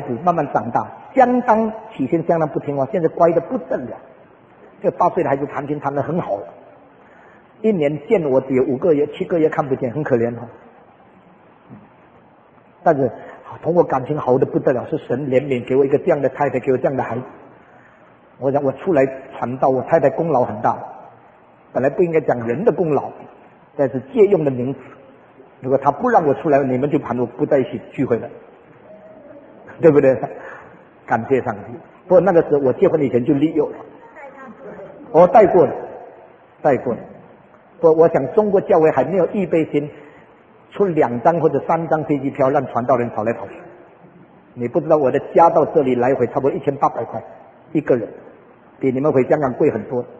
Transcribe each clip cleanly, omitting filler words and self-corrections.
慢慢长大，起先相当不听话，现在乖得不得了。这8岁的孩子弹琴弹得很好，一年见我只有5个月、7个月看不见，很可怜。但是同我感情好的不得了，是神怜悯给我一个这样的太太，给我这样的孩子。我想我出来传道，我太太功劳很大，本来不应该讲人的功劳，但是借用的名词。如果他不让我出来，你们就喊我不在一起聚会了，对不对？感谢上帝。不过那个时候我结婚以前就立有了，我带过了。不，我想中国教会还没有预备心出2张或者3张飞机票让传道人跑来跑去。你不知道我的家到这里来回差不多1800块一个人，比你们回香港贵很多。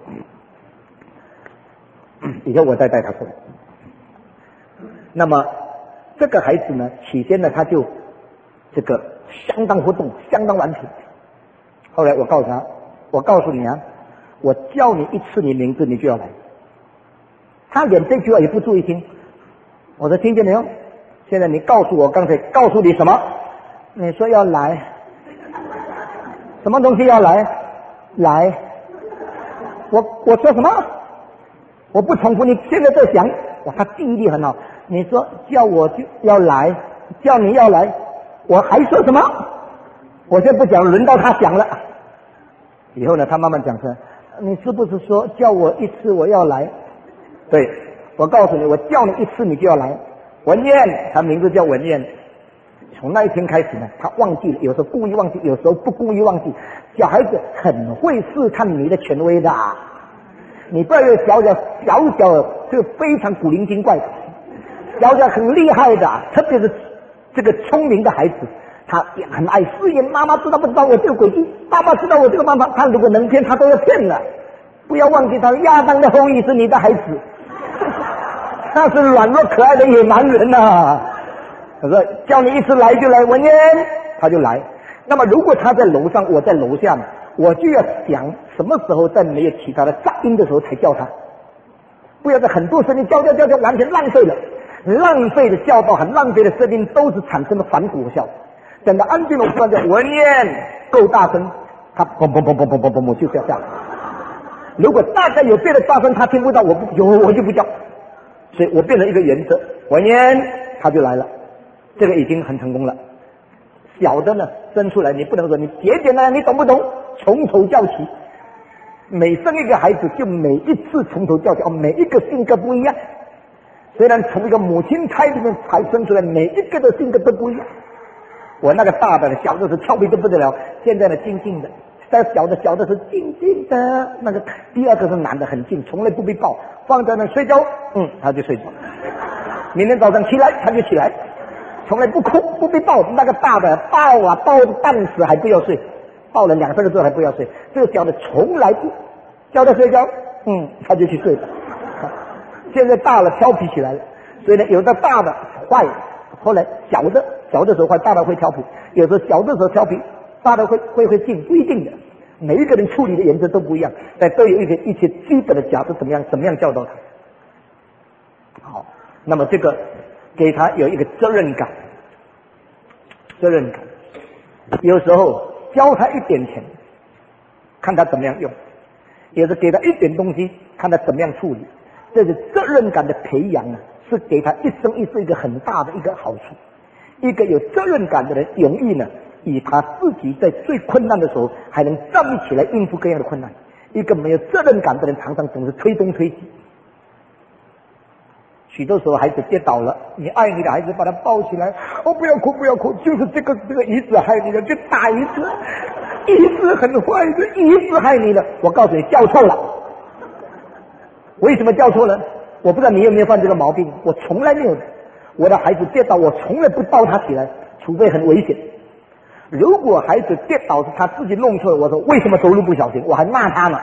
以后我再带他过来。那么这个孩子呢，起先呢他就这个相当活动，相当顽皮。后来我告诉他，我告诉你啊，我叫你一次你名字你就要来。他连这句话也不注意听。我说听见没有？现在你告诉我，刚才告诉你什么？你说要来，什么东西要来？来。我说什么？我不重复，你现在在想。哇，他记忆力很好。你说叫我就要来，叫你要来，我还说什么？我现在不讲，轮到他讲了。以后呢，他慢慢讲说，你是不是说叫我一次我要来？对，我告诉你，我叫你一次你就要来。文燕，他名字叫文燕。从那一天开始呢，他忘记了，有时候故意忘记，有时候不故意忘记。小孩子很会试探你的权威的，你不要有小就非常古灵精怪的，小很厉害的，特别是这个聪明的孩子，他也很爱试验。妈妈知道不知道我这个诡计？爸爸知道我这个办法，他如果能骗，他都要骗了。不要忘记，他亚当的后裔是你的孩子，他是软弱可爱的野蛮人呐。我说叫你一次来就来，文燕，他就来。那么如果他在楼上，我在楼下，我就要想什么时候在没有其他的杂音的时候才叫他，不要在很多声音叫，完全浪费了。浪费的教导和浪费的声音都是产生了反果效。等到安静了，突然间文燕够大声，他嘣就叫下来。如果大概有别的大声他听不到，我就不叫。所以我变成一个原则，文燕他就来了，这个已经很成功了。小的呢生出来，你不能说你简单的，你懂不懂？从头教起，每生一个孩子就每一次从头教起，每一个性格不一样。虽然从一个母亲胎里面才生出来，每一个的性格都不一样。我那个大的小的是调皮得不得了，现在呢静静的，但小的是静静的。那个第二个是男的很静，从来不被抱，放在那睡觉，他就睡着。明天早上起来他就起来，从来不哭不被抱。那个大的抱半死还不要睡，抱了2-3个字还不要睡。这个小的从来不叫他睡觉，他就去睡了。现在大了调皮起来了，所以呢，有的大的坏，后来小的时候坏，大的会调皮；有时候小的时候调皮，大的会静，不一定的。每一个人处理的原则都不一样，但都有一些基本的假设，怎么样教导他。好，那么这个给他有一个责任感，有时候教他一点钱，看他怎么样用；有时给他一点东西，看他怎么样处理。这个责任感的培养啊，是给他一生一世一个很大的一个好处。一个有责任感的人，容易呢，以他自己在最困难的时候，还能站立起来应付各样的困难。一个没有责任感的人，常常总是推东推西。许多时候孩子跌倒了，你爱你的孩子把他抱起来，不要哭，就是这个椅子害你的，就打椅子，椅子很坏的，椅子害你的。我告诉你，叫错了。为什么叫错了？我不知道你有没有犯这个毛病，我从来没有。我的孩子跌倒，我从来不抱他起来，除非很危险。如果孩子跌倒是他自己弄错了，我说为什么走路不小心，我还骂他呢。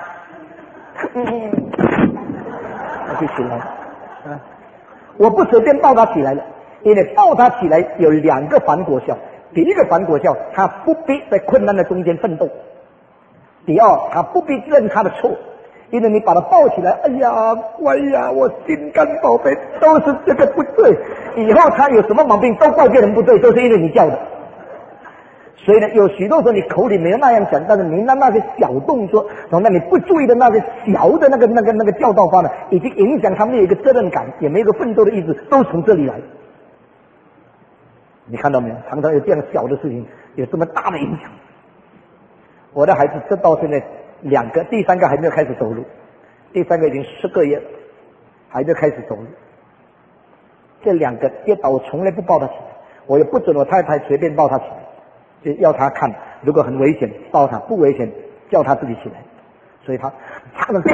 他就起来了。我不随便抱他起来了，因为抱他起来有2个反果效。第一个反果效，他不必在困难的中间奋斗；第二，他不必认他的错。因为你把他抱起来，哎呀乖呀，我心肝宝贝，都是这个不对，以后他有什么毛病都怪别人不对，都是因为你叫的。 所以呢，有许多时候你口里没有那样讲，但是你那些小动作，从那你不注意的那些小的那个教导法呢，已经影响他们有一个责任感，也没有一个奋斗的意志，都从这里来。你看到没有？常常有这样小的事情，有这么大的影响。我的孩子这到现在2个，第3个还没有开始走路，第3个已经10个月了，还没有开始走路。这2个跌倒，我从来不抱他起来，我也不准我太太随便抱他起来，就要他看，如果很危险抱他，不危险叫他自己起来。所以他常常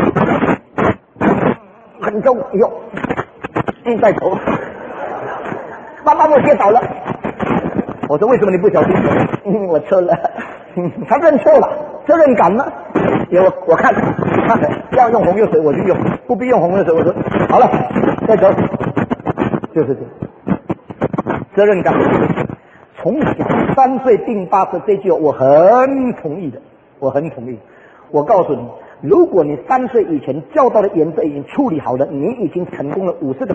很重，哟，再走，妈妈我跌倒了。我说为什么你不小心？我错了。他认错了，责任感呢？我看要用红油水我就用，不必用红油水我说好了再走，就是这责任感。从小3岁定80这句我很同意的，我很同意。我告诉你，如果你3岁以前教导的原则已经处理好了，你已经成功了50%。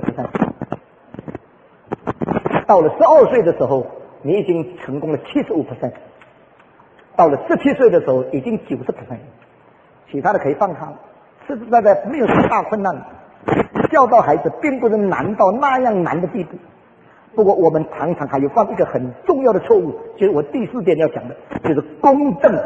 到了12岁的时候，你已经成功了75%。到了17岁的时候，已经90%，其他的可以放开，实实在在没有什么大困难。教导孩子并不是难到那样难的地步。不过我们常常还有犯一个很重要的错误，就是我第4点要讲的，就是公正。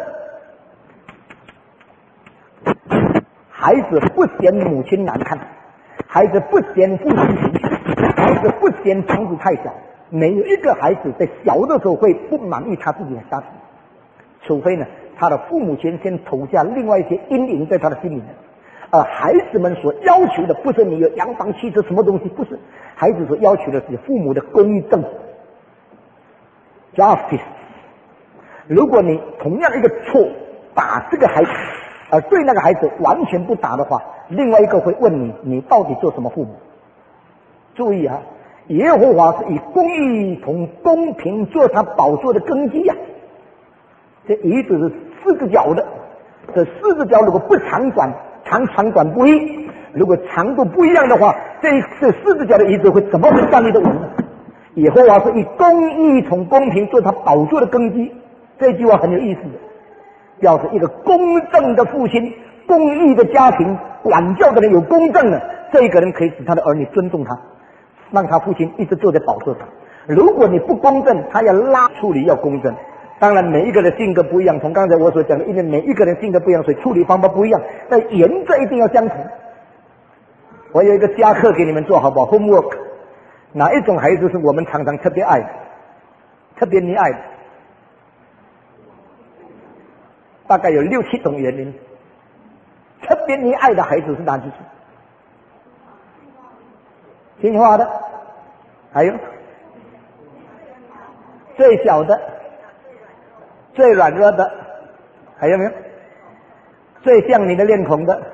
孩子不嫌母亲难看，孩子不嫌父亲贫穷，孩子不嫌房子太小。没有一个孩子在小的时候会不满意他自己的家庭，除非呢，他的父母亲先投下另外一些阴影在他的心里面。孩子们所要求的不是你有洋房汽车什么东西，不是，孩子所要求的是父母的公正 justice。 如果你同样一个错打这个孩子，而对那个孩子完全不打的话，另外一个会问你，你到底做什么父母？注意啊，耶和华是以公义同公平做他宝座的根基啊。这椅子是4个角的，这4个角如果不长短不一，如果长度不一样的话，这4个角的椅子会怎么会站立得稳呢？耶和华是以公义同公平做他宝座的根基，这句话很有意思的，表示一个公正的父亲，公义的家庭，管教的人有公正的，这个人可以使他的儿女尊重他，让他父亲一直坐在宝座上。如果你不公正，他要处理要公正。当然每一个人性格不一样，从刚才我所讲的，因为每一个人性格不一样，所以处理方法不一样，但原则一定要相同。我有一个家课给你们做好不好 homework， 哪一种孩子是我们常常特别爱的，特别溺爱的？大概有6、7种原因。特别溺爱的孩子是哪几种？听话的，还有最小的，最软弱的，还有没有？最像你的脸孔的，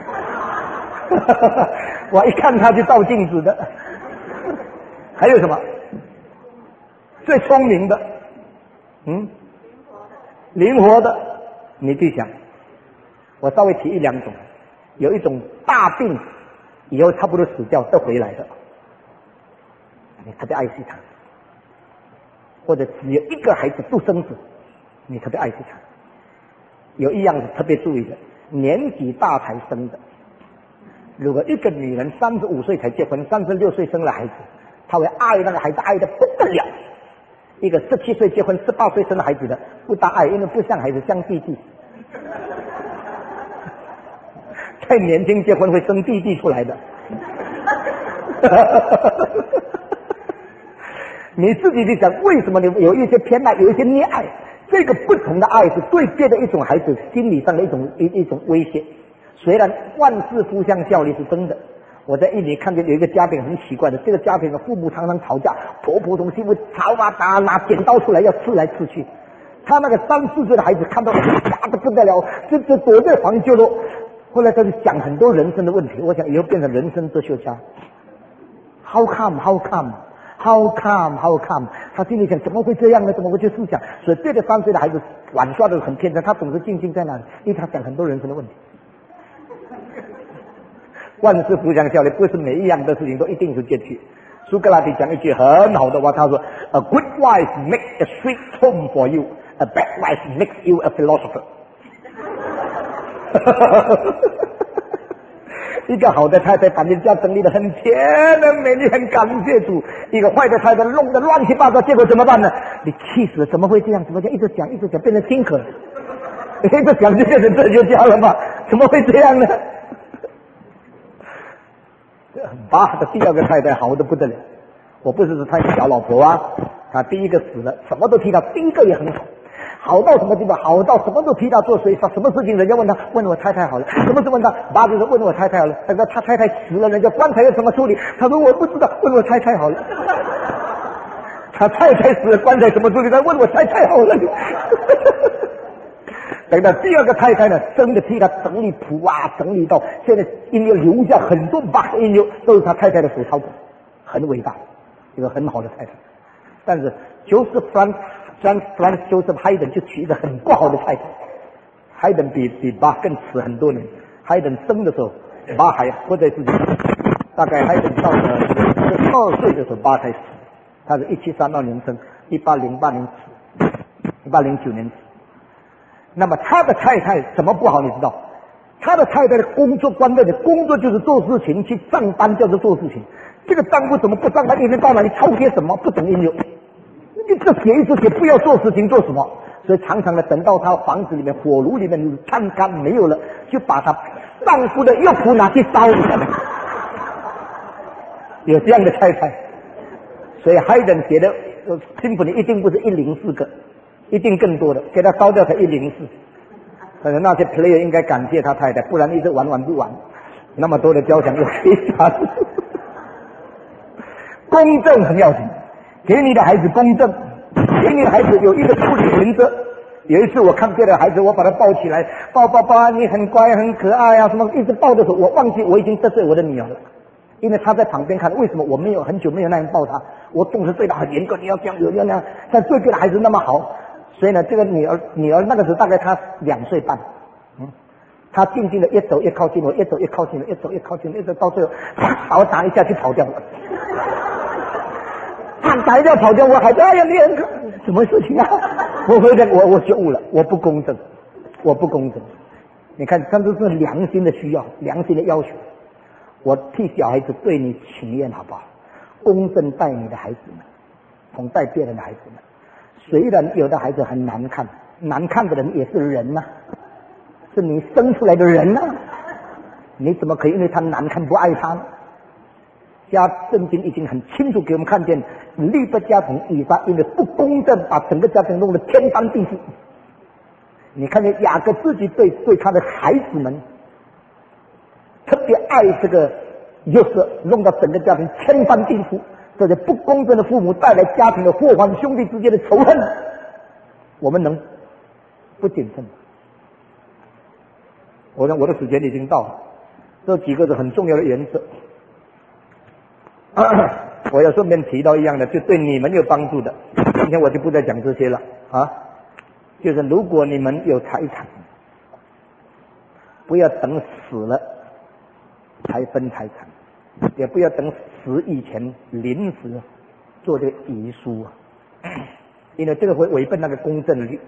我一看他就照镜子的，还有什么？最聪明的，灵活的。你去想，我稍微提1、2种，有一种大病以后差不多死掉再回来的，你特别爱惜他。或者只有1个孩子独生子，你特别爱惜他。有一样是特别注意的，年纪大才生的。如果一个女人35岁才结婚，36岁生了孩子，她会爱那个孩子爱得不得了。一个17岁结婚18岁生了孩子的不大爱，因为不像孩子，像弟弟。太年轻结婚会生弟弟出来的。你自己去想，为什么你有一些偏爱，有一些溺爱？这个不同的爱是对别的一种孩子心理上的一种威胁。虽然万事互相效力是真的，我在印尼看见有一个家庭很奇怪的，这个家庭的父母常常吵架，婆婆从媳妇吵啊打，拿剪刀出来要刺来刺去。他那个3、4岁的孩子看到吓得不得了，这躲在房角落。后来他就讲很多人生的问题，我想以后变成人生哲学家。How come？ 他心里想怎么会这样呢？怎么会去思想？所以这个3岁的孩子玩耍的很天真，他总是静静在那里，因为他想很多人生的问题。万事互相效力，不是每一样的事情都一定是结局。苏格拉底讲一句很好的话，他说 ：“A good wife makes a sweet home for you, A bad wife makes you a philosopher 一个好的太太把你家整理得很甜很美，你很感谢主；一个坏的太太弄得乱七八糟，结果怎么办呢？你气死了，怎么会这样？怎么这样？一直讲，变成听课，一直讲就变成这就教了嘛？怎么会这样呢？巴哈的第二个太太好的不得了，我不是说他小老婆啊，他第一个死了，什么都替他，第一个也很好。好到什么地方？好到什么都替他做，所以什么事情人家问他，问我太太好了，什么事问他，爸就说问我太太好了。他说他太太死了，人家棺材要怎么处理？他说我不知道，问我太太好了。他太太死了，棺材怎么处理？他问我太太好了。等到第二个太太呢，真的替他整理谱啊，整理到现在音乐留下很多把音乐都是他太太的手操作，很伟大，一个很好的太太。但是Joseph Haydn 就娶一个很不好的太太。Haydn 比巴更迟很多年。Haydn 生的时候，巴还不在自己，大概Haydn到了12岁的时候，巴才死。他是1732年生，1808年死，1809年死。那么他的太太怎么不好？你知道？他的太太的工作观念的工作就是做事情，去上班叫做做事情。这个丈夫怎么不上班？一天到晚你操些什么？不懂音乐。你这写一直写，不要做事情做什么？所以常常的等到他房子里面火炉里面炭干没有了，就把他丈夫的衣服拿去烧了。有这样的太太，所以Haydn写的symphony一定不是104个，一定更多的，给他烧掉才104。可能那些 player 应该感谢他太太，不然一直玩不完，那么多的交响乐可以弹。公正很要紧。给你的孩子公正，给你的孩子有一个处理原则。有一次我看别的孩子，我把他抱起来，抱，你很乖很可爱啊，什么一直抱的时候，我忘记我已经得罪我的女儿了，因为她在旁边看，为什么我没有很久没有那样抱她？我总是对她很严格，你要这样，你要那样，但对别的孩子那么好，所以呢，这个女儿那个时候大概她2岁半，她静静的越走越靠近我，越走越靠近，一直到最后，把我打一下就跑掉了。他打掉跑掉，我还哎呀，你什么事情啊？我回来，我觉悟了，我不公正。你看，这都是良心的需要，良心的要求。我替小孩子对你情愿，好不好？公正待你的孩子们，同待别人的孩子们。虽然有的孩子很难看，难看的人也是人呐、是你生出来的人呐、你怎么可以因为他难看不爱他呢？圣经已经很清楚给我们看见，利的家庭以撒因为不公正，把整个家庭弄得天翻地覆。你看见雅各自己对他的孩子们特别爱这个约瑟，弄到整个家庭天翻地覆。这些不公正的父母带来家庭的祸患，兄弟之间的仇恨，我们能不谨慎吗？我想我的时间已经到了，这几个是很重要的原则。我要顺便提到一样的，就对你们有帮助的，今天我就不再讲这些了啊。就是如果你们有财产，不要等死了才分财产，也不要等死以前临时做这个遗书啊，因为这个会违背那个公正律。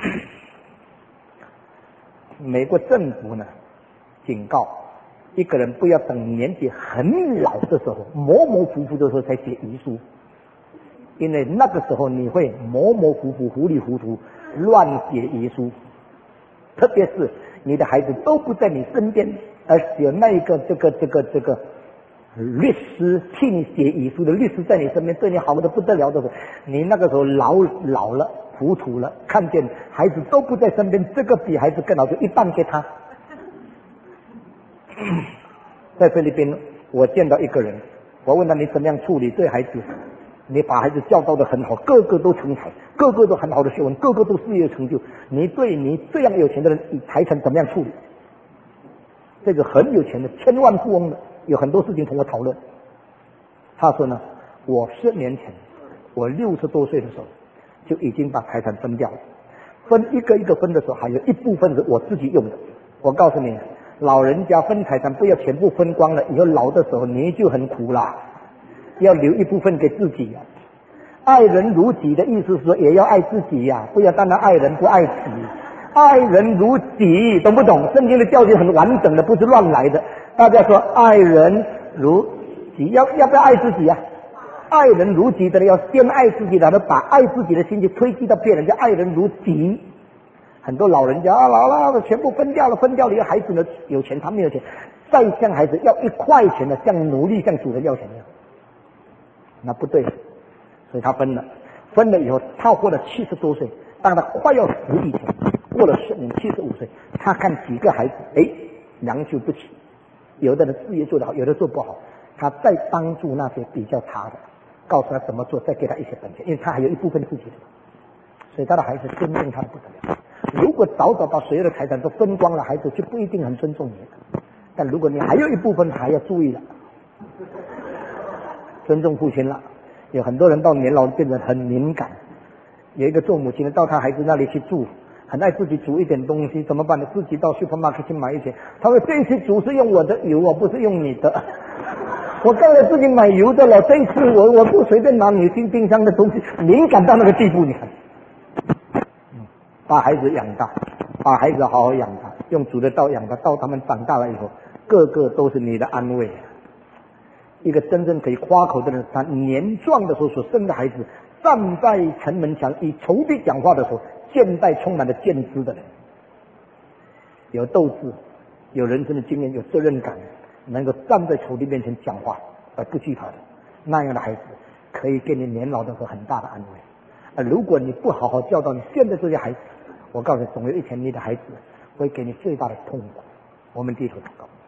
美国政府呢警告一个人不要等年纪很老的时候，模模糊糊的时候才写遗书，因为那个时候你会模模糊糊、糊里糊涂乱写遗书，特别是你的孩子都不在你身边，而有那一个这个律师替你写遗书的律师在你身边，对你好的不得了的时候，你那个时候老了、糊涂了，看见孩子都不在身边，这个比孩子更好，就一半给他。在菲律宾，我见到一个人，我问他你怎么样处理对孩子？你把孩子教导得很好，个个都成才，个个都很好的学问，个个都事业成就。你对你这样有钱的人，财产怎么样处理？这个很有钱的千万富翁的，有很多事情同我讨论。他说呢，我10年前，我60多岁的时候，就已经把财产分掉了。分一个一个分的时候，还有一部分是我自己用的。我告诉你，老人家分财产不要全部分光了，以后老的时候你就很苦啦，要留一部分给自己爱人如己的意思是说，也要爱自己呀，不要单单爱人不爱己。爱人如己，懂不懂？圣经的教训很完整的，不是乱来的。大家说爱人如己，要不要爱自己呀？爱人如己的人要先爱自己，然后把爱自己的心去推击到别人，叫爱人如己。很多老人家老了全部分掉了，分掉了，孩子呢有钱，他没有钱，再向孩子要1块钱的，像奴隶向主人要钱一样，那不对。所以他分了以后，他活了70多岁，当他快要死以前，过了75岁，他看几个孩子，良莠不齐，有的人事业做得好，有的做不好，他再帮助那些比较差的，告诉他怎么做，再给他一些本钱，因为他还有一部分自己的，所以他的孩子尊重他的不得了。如果早把所有的财产都分光了，孩子就不一定很尊重你。但如果你还有一部分，还要注意了，尊重父亲了。有很多人到年老变得很敏感，有一个做母亲的到他孩子那里去住，很爱自己煮一点东西，怎么办呢？自己到 supermarket 去买一些。他说这次煮是用我的油，不是用你的。我刚才自己买油的了，这一次我不随便拿你冰箱的东西，敏感到那个地步，你看。把孩子养大，把孩子好好养大，用主的道养大，到他们长大了以后，个个都是你的安慰。一个真正可以夸口的人，他年壮的时候所生的孩子，站在城门墙以仇敌讲话的时候，肩带充满了剑枝的人，有斗志，有人生的经验，有责任感，能够站在仇敌面前讲话而不惧怕的，那样的孩子可以给你年老的时候很大的安慰。如果你不好好教导你现在这些孩子，我告诉你，总有一天你的孩子会给你最大的痛苦。我们低头祷告。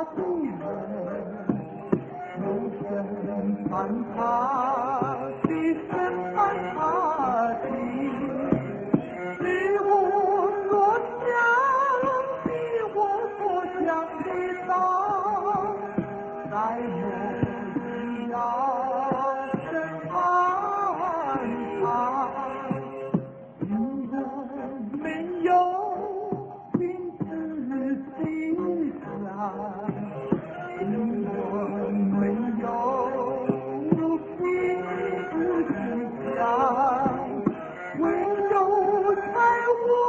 的人，有神办他的，神办他的，是我所想的，我所想的道，在我里要神办他，因我没有名字的家，因我没有名字的家，唯有在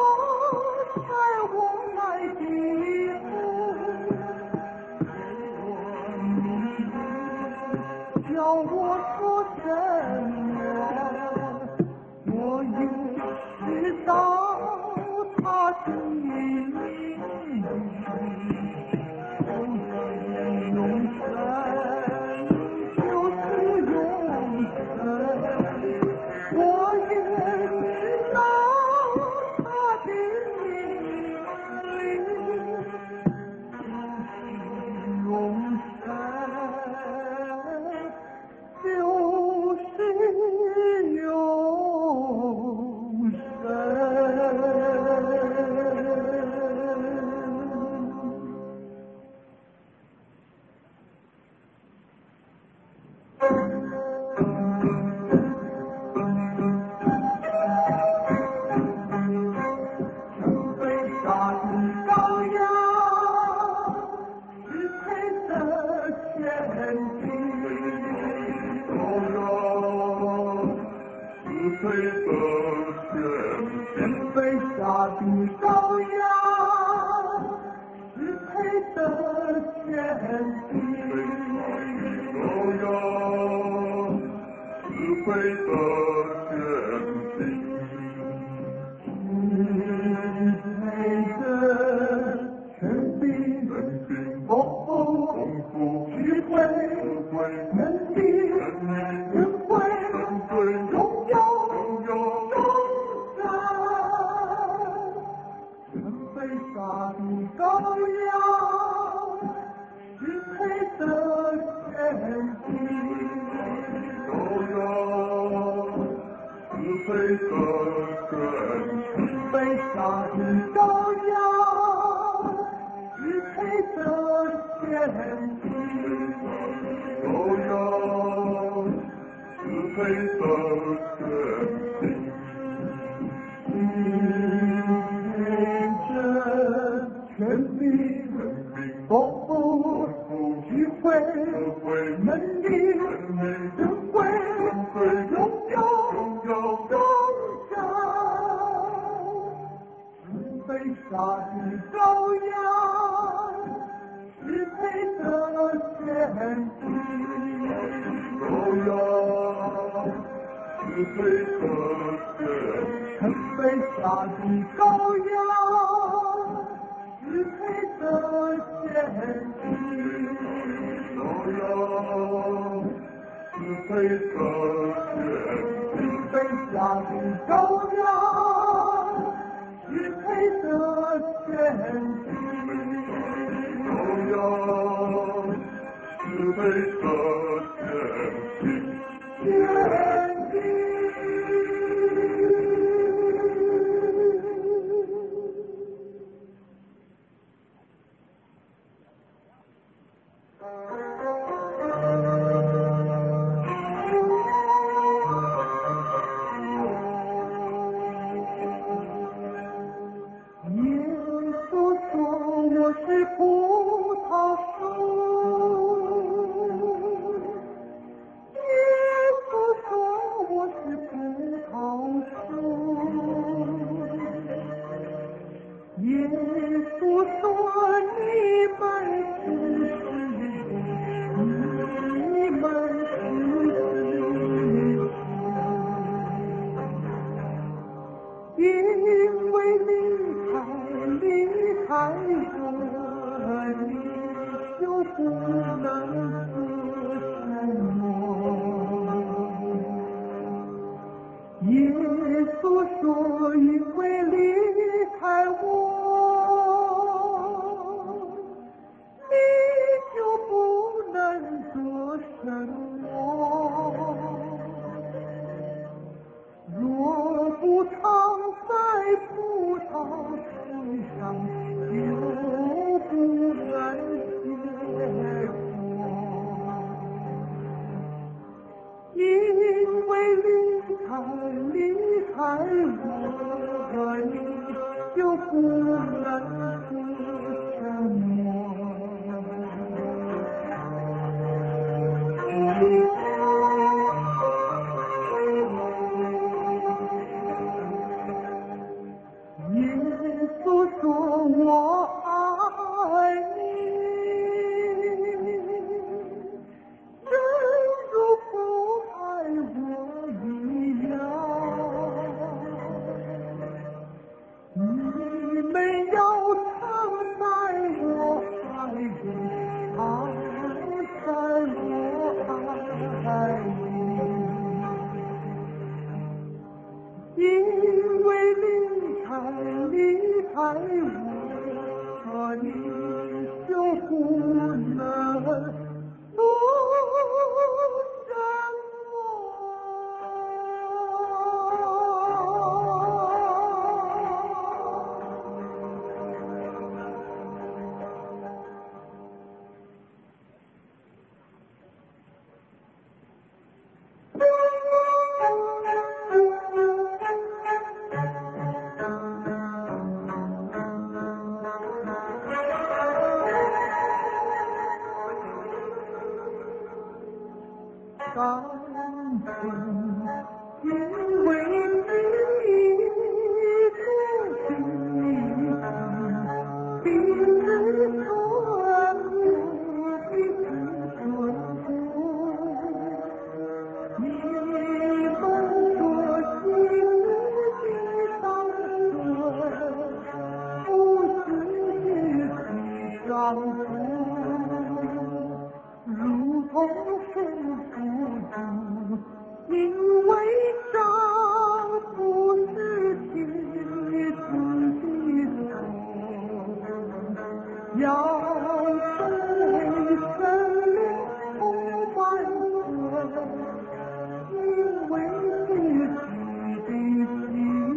我来的路，我名字叫我说什么，我也知道他的名字，就是永生，就是永生，我也知道他的名字，就是永生，就是永生。被杀的羔羊，是配得天地。羔羊，是配得天地。被杀的羔羊，是配得天地。羔羊，是配得天地。配得权柄、丰富、智慧、能力、恩惠、荣耀、荣耀，被杀的羔羊，是配得天地。羔羊，是配得天地。被杀的羔羊，是配得天地。羔羊，是配得天地。配着权柄、丰富、智慧、能力、恩惠、荣耀、荣耀，被杀的羔羊，是配得天地。羔羊，是配得天地。被杀的羔羊，是配得天地。羔羊，是配得天地。被杀的羔羊，是配得天地。羔羊，是配得天地。天地。耶稣说我是葡萄树，耶稣说我是葡萄树，耶稣说你们因为离开我，你就不能做什么。耶稣说，因为离开我，你什么？若不藏在葡萄树上，就不能结果。因为离开我和你，就不能是什么。耶稣说我爱你，正如父爱我一样。你们要藏在我爱里，藏在我爱里，因为离开我和你，就不能不生单纯，因为你的心彼此穿过，彼此穿过。你们所经的伤痕，不是的伤痕，如同生父子，因为丈夫是妻子的手，要被生命充满着，因为自己的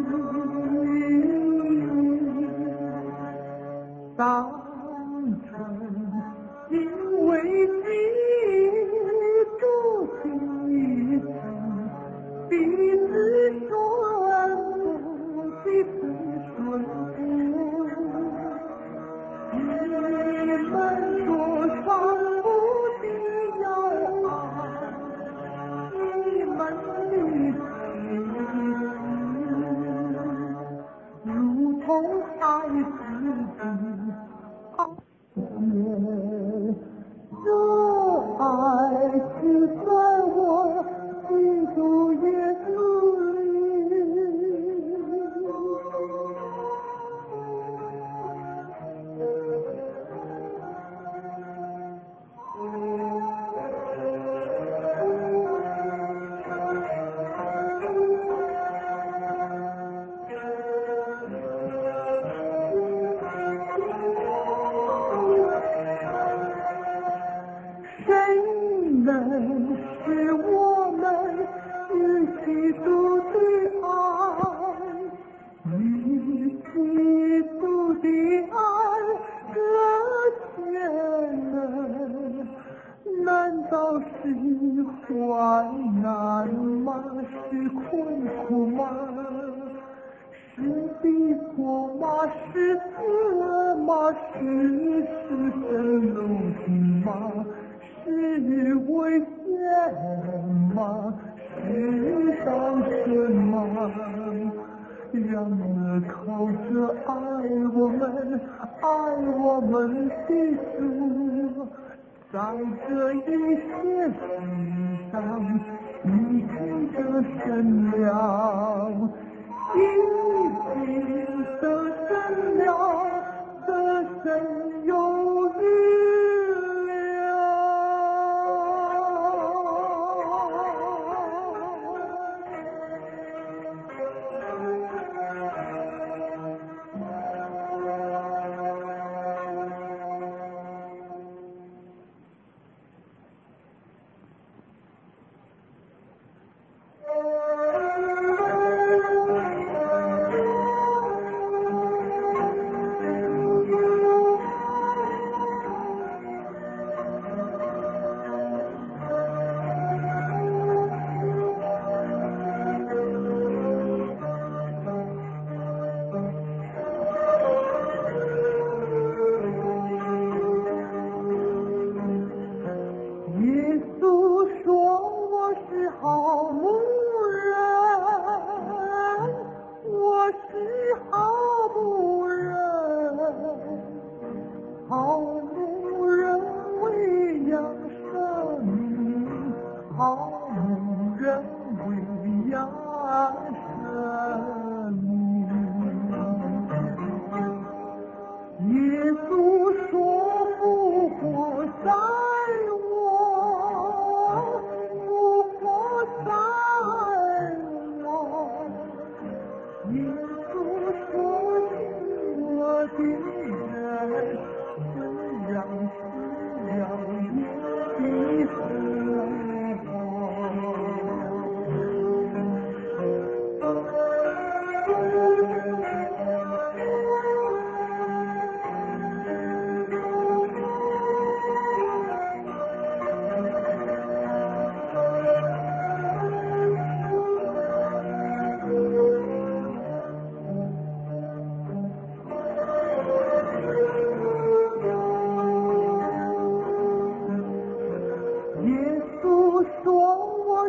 心单纯，因为基督的彼此顺服，彼此顺服。你们所传不的要爱，你们的心如同爱自己。这爱是在我基督耶稣谁能使我们与基督的爱，与基督的爱隔绝呢？难道是患难吗？是困苦吗？是逼迫吗？是死吗？是生怒吗？是危险吗？是伤神吗？然而靠着爱我们的主，在这一切事上，你凭着神了，已经得胜了，得胜有余了。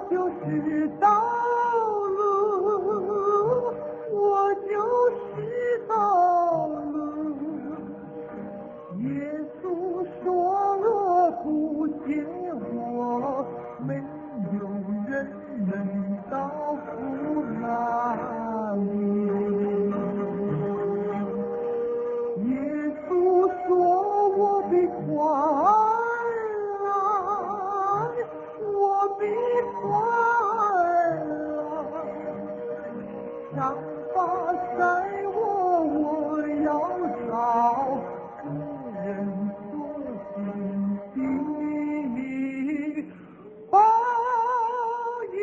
就是道路，我就是道路。耶稣说若不见我，没有人能到父那里。耶稣说我必快来，我必快来，想法在我要找个人做心的报应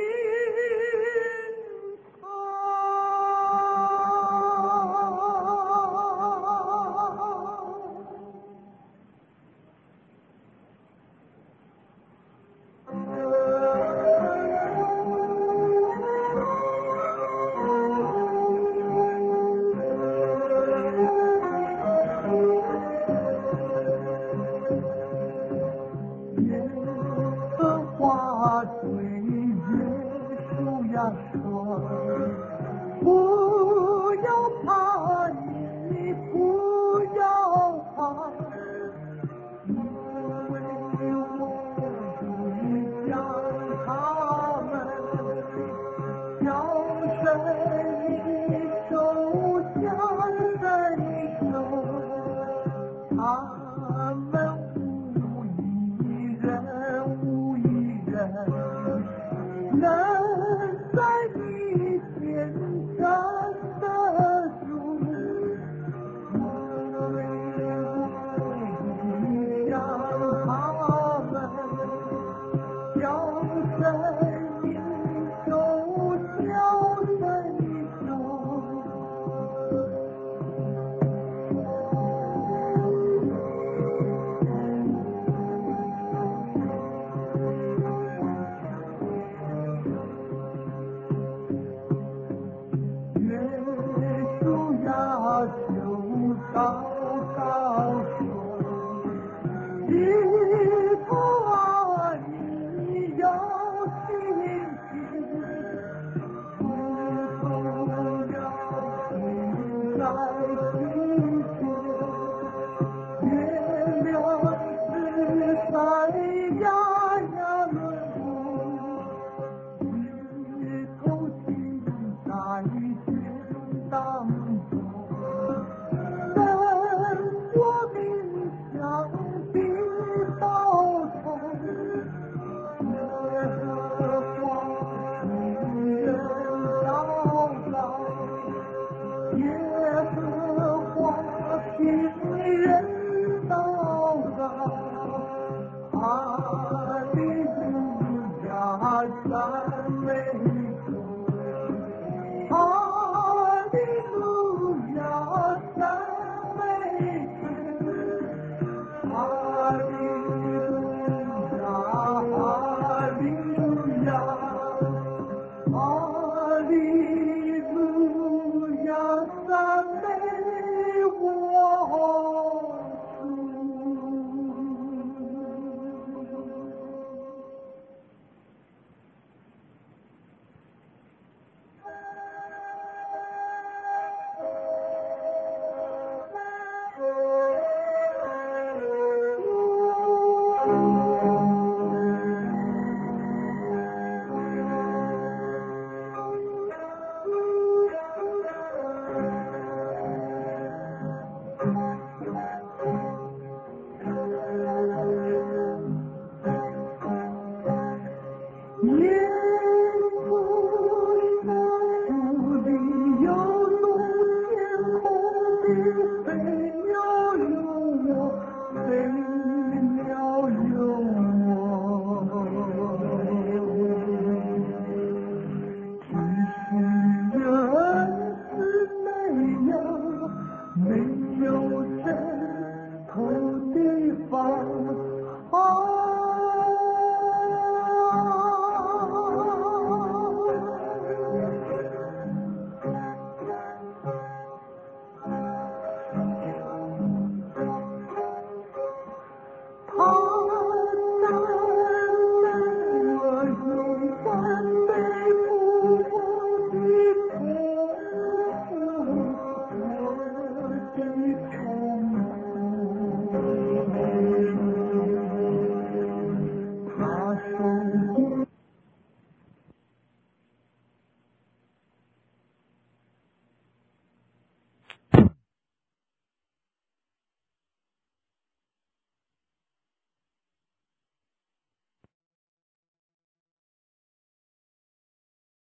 耶和华对耶稣呀说，不要怕，你不要怕，因为我已将他们交在你手，交在你手，他们无一人能在你面站得住，因为我已将他们交在你手，交在你手。耶稣呀，就祷告说，基督啊，你要信心，日后要停在地界，月亮是在呀轮舞，日头停在天当中，等我命相的报酬。耶和华听人祷告，耶和华听人祷告，哈利路亚，赞美